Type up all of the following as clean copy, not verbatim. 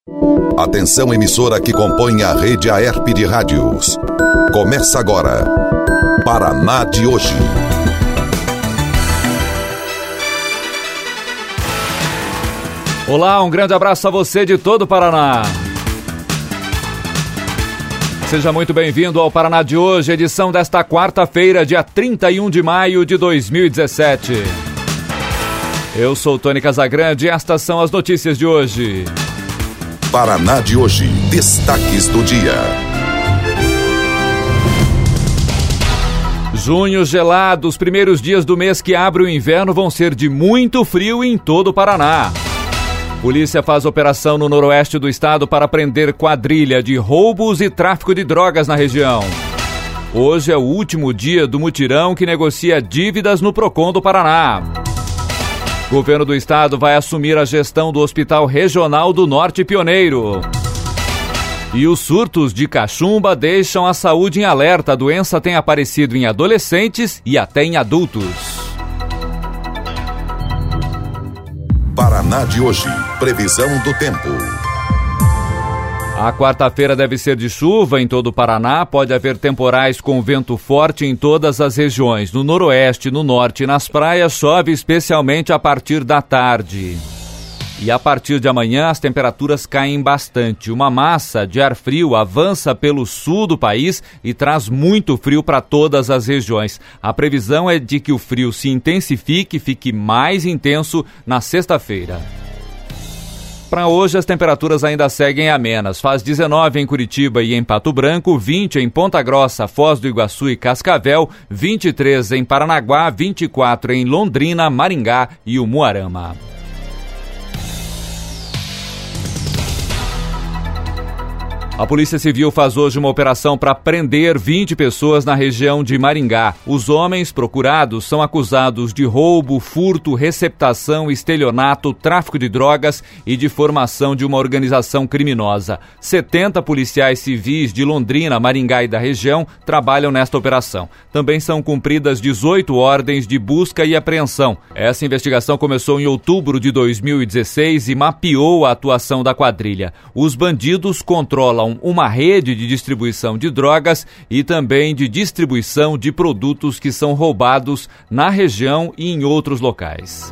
Atenção, emissora que compõe a rede AERP de rádios. Começa agora, Paraná de hoje. Olá, um grande abraço a você de todo o Paraná. Seja muito bem-vindo ao Paraná de hoje, edição desta quarta-feira, dia 31 de maio de 2017. Eu sou Tony Casagrande e estas são as notícias de hoje. Paraná de hoje, destaques do dia. Junho gelado, os primeiros dias do mês que abre o inverno vão ser de muito frio em todo o Paraná. Polícia faz operação no noroeste do estado para prender quadrilha de roubos e tráfico de drogas na região. Hoje é o último dia do mutirão que negocia dívidas no Procon do Paraná. O governo do estado vai assumir a gestão do Hospital Regional do Norte Pioneiro. E os surtos de cachumba deixam a saúde em alerta. A doença tem aparecido em adolescentes e até em adultos. Paraná de hoje, previsão do tempo. A quarta-feira deve ser de chuva em todo o Paraná. Pode haver temporais com vento forte em todas as regiões. No noroeste, no norte e nas praias chove especialmente a partir da tarde. E a partir de amanhã as temperaturas caem bastante. Uma massa de ar frio avança pelo sul do país e traz muito frio para todas as regiões. A previsão é de que o frio se intensifique e fique mais intenso na sexta-feira. Para hoje, as temperaturas ainda seguem amenas. Faz 19 em Curitiba e em Pato Branco, 20 em Ponta Grossa, Foz do Iguaçu e Cascavel, 23 em Paranaguá, 24 em Londrina, Maringá e Umuarama. A Polícia Civil faz hoje uma operação para prender 20 pessoas na região de Maringá. Os homens procurados são acusados de roubo, furto, receptação, estelionato, tráfico de drogas e de formação de uma organização criminosa. 70 policiais civis de Londrina, Maringá e da região trabalham nesta operação. Também são cumpridas 18 ordens de busca e apreensão. Essa investigação começou em outubro de 2016 e mapeou a atuação da quadrilha. Os bandidos controlam uma rede de distribuição de drogas e também de distribuição de produtos que são roubados na região e em outros locais.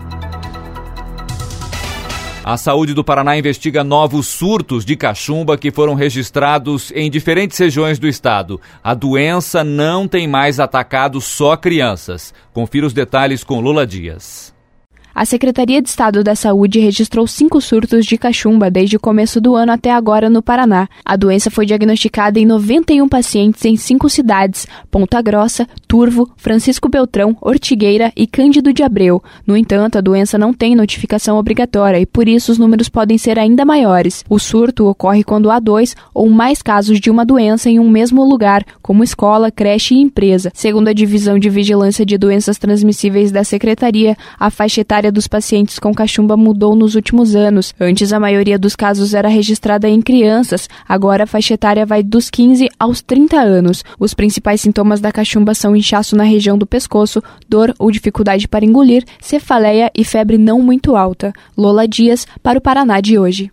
A Saúde do Paraná investiga novos surtos de cachumba que foram registrados em diferentes regiões do estado. A doença não tem mais atacado só crianças. Confira os detalhes com Lula Dias. A Secretaria de Estado da Saúde registrou 5 surtos de cachumba desde o começo do ano até agora no Paraná. A doença foi diagnosticada em 91 pacientes em 5 cidades: Ponta Grossa, Turvo, Francisco Beltrão, Ortigueira e Cândido de Abreu. No entanto, a doença não tem notificação obrigatória e por isso os números podem ser ainda maiores. O surto ocorre quando há 2 ou mais casos de uma doença em um mesmo lugar, como escola, creche e empresa. Segundo a Divisão de Vigilância de Doenças Transmissíveis da Secretaria, a faixa etária dos pacientes com cachumba mudou nos últimos anos. Antes, a maioria dos casos era registrada em crianças. Agora, a faixa etária vai dos 15 aos 30 anos. Os principais sintomas da cachumba são inchaço na região do pescoço, dor ou dificuldade para engolir, cefaleia e febre não muito alta. Lola Dias, para o Paraná de hoje.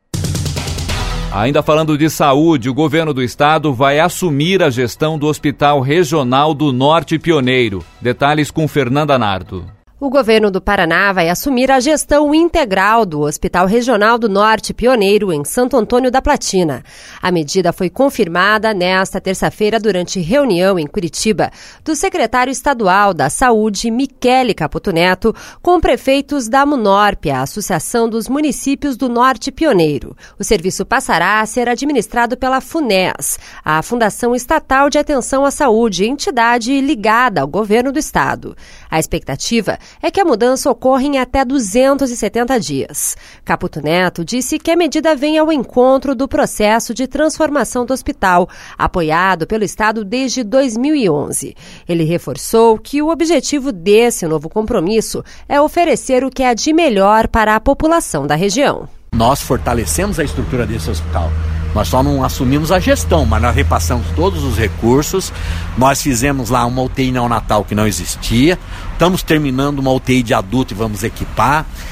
Ainda falando de saúde, o governo do estado vai assumir a gestão do Hospital Regional do Norte Pioneiro. Detalhes com Fernanda Nardo. O governo do Paraná vai assumir a gestão integral do Hospital Regional do Norte Pioneiro, em Santo Antônio da Platina. A medida foi confirmada nesta terça-feira durante reunião em Curitiba do secretário estadual da Saúde, Michele Caputo Neto, com prefeitos da Munorp, a Associação dos Municípios do Norte Pioneiro. O serviço passará a ser administrado pela FUNES, a Fundação Estatal de Atenção à Saúde, entidade ligada ao governo do estado. A expectativa é que a mudança ocorra em até 270 dias. Caputo Neto disse que a medida vem ao encontro do processo de transformação do hospital, apoiado pelo Estado desde 2011. Ele reforçou que o objetivo desse novo compromisso é oferecer o que há de melhor para a população da região. Nós fortalecemos a estrutura desse hospital. Nós só não assumimos a gestão, mas nós repassamos todos os recursos. Nós fizemos lá uma UTI neonatal que não existia. Estamos terminando uma UTI de adulto e vamos equipar.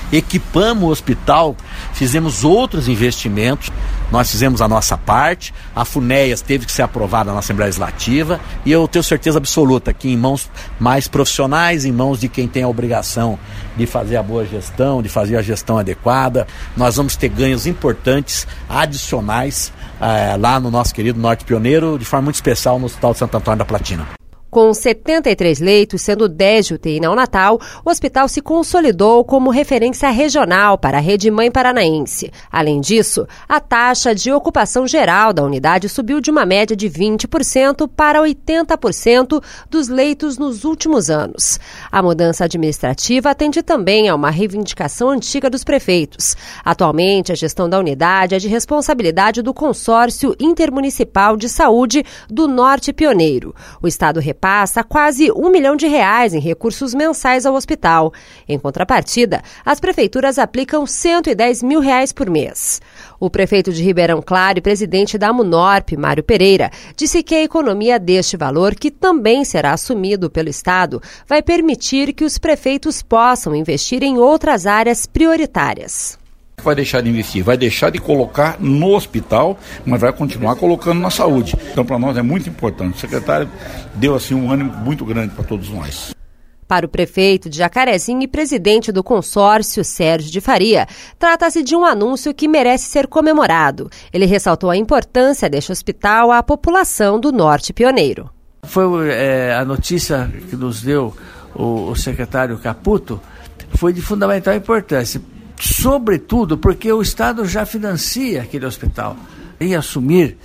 equipamos o hospital, fizemos outros investimentos, nós fizemos a nossa parte, a FUNEAS teve que ser aprovada na Assembleia Legislativa e eu tenho certeza absoluta que em mãos mais profissionais, em mãos de quem tem a obrigação de fazer a boa gestão, de fazer a gestão adequada, nós vamos ter ganhos importantes, adicionais, lá no nosso querido Norte Pioneiro, de forma muito especial no Hospital de Santo Antônio da Platina. Com 73 leitos, sendo 10 de UTI neonatal, o hospital se consolidou como referência regional para a rede mãe paranaense. Além disso, a taxa de ocupação geral da unidade subiu de uma média de 20% para 80% dos leitos nos últimos anos. A mudança administrativa atende também a uma reivindicação antiga dos prefeitos. Atualmente, a gestão da unidade é de responsabilidade do Consórcio Intermunicipal de Saúde do Norte Pioneiro. O Estado repassa quase R$1 milhão em recursos mensais ao hospital. Em contrapartida, as prefeituras aplicam R$110 mil por mês. O prefeito de Ribeirão Claro e presidente da Amunorp, Mário Pereira, disse que a economia deste valor, que também será assumido pelo Estado, vai permitir que os prefeitos possam investir em outras áreas prioritárias. Vai deixar de investir, vai deixar de colocar no hospital, mas vai continuar colocando na saúde. Então, para nós é muito importante. O secretário deu assim um ânimo muito grande para todos nós. Para o prefeito de Jacarezinho e presidente do consórcio, Sérgio de Faria, trata-se de um anúncio que merece ser comemorado. Ele ressaltou a importância deste hospital à população do Norte Pioneiro. Foi a notícia que nos deu o secretário Caputo, foi de fundamental importância. Sobretudo porque o Estado já financia aquele hospital. Em assumir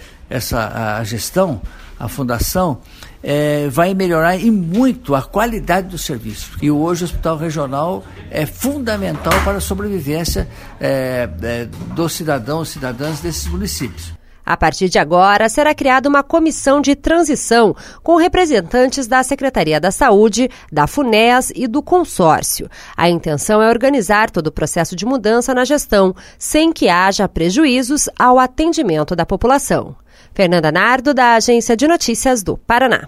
a gestão, a fundação, vai melhorar e muito a qualidade do serviço. E hoje o Hospital Regional é fundamental para a sobrevivência dos cidadãos e cidadãs desses municípios. A partir de agora, será criada uma comissão de transição com representantes da Secretaria da Saúde, da FUNEAS e do consórcio. A intenção é organizar todo o processo de mudança na gestão, sem que haja prejuízos ao atendimento da população. Fernanda Nardo, da Agência de Notícias do Paraná.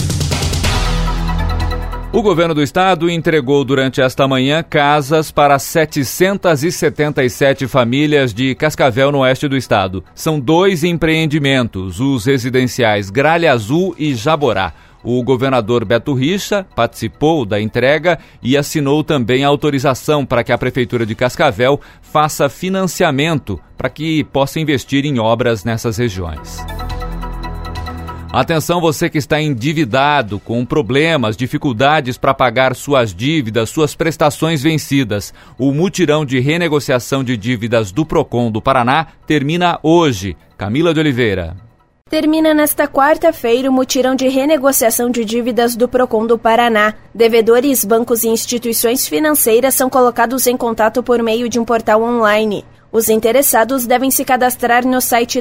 O governo do estado entregou durante esta manhã casas para 777 famílias de Cascavel, no oeste do estado. São 2 empreendimentos, os residenciais Gralha Azul e Jaborá. O governador Beto Richa participou da entrega e assinou também a autorização para que a Prefeitura de Cascavel faça financiamento para que possa investir em obras nessas regiões. Atenção, você que está endividado, com problemas, dificuldades para pagar suas dívidas, suas prestações vencidas. O mutirão de renegociação de dívidas do Procon do Paraná termina hoje. Camila de Oliveira. Termina nesta quarta-feira o mutirão de renegociação de dívidas do Procon do Paraná. Devedores, bancos e instituições financeiras são colocados em contato por meio de um portal online. Os interessados devem se cadastrar no site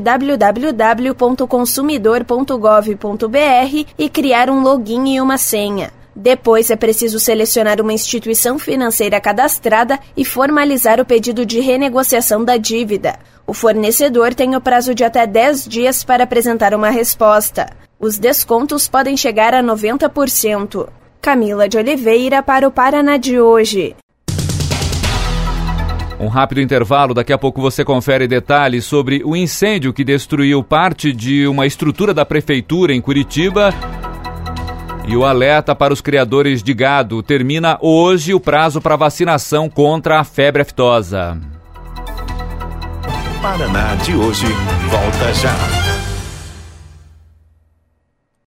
www.consumidor.gov.br e criar um login e uma senha. Depois é preciso selecionar uma instituição financeira cadastrada e formalizar o pedido de renegociação da dívida. O fornecedor tem o prazo de até 10 dias para apresentar uma resposta. Os descontos podem chegar a 90%. Camila de Oliveira para o Paraná de hoje. Um rápido intervalo, daqui a pouco você confere detalhes sobre o incêndio que destruiu parte de uma estrutura da prefeitura em Curitiba. E o alerta para os criadores de gado: termina hoje o prazo para vacinação contra a febre aftosa. Paraná de hoje volta já.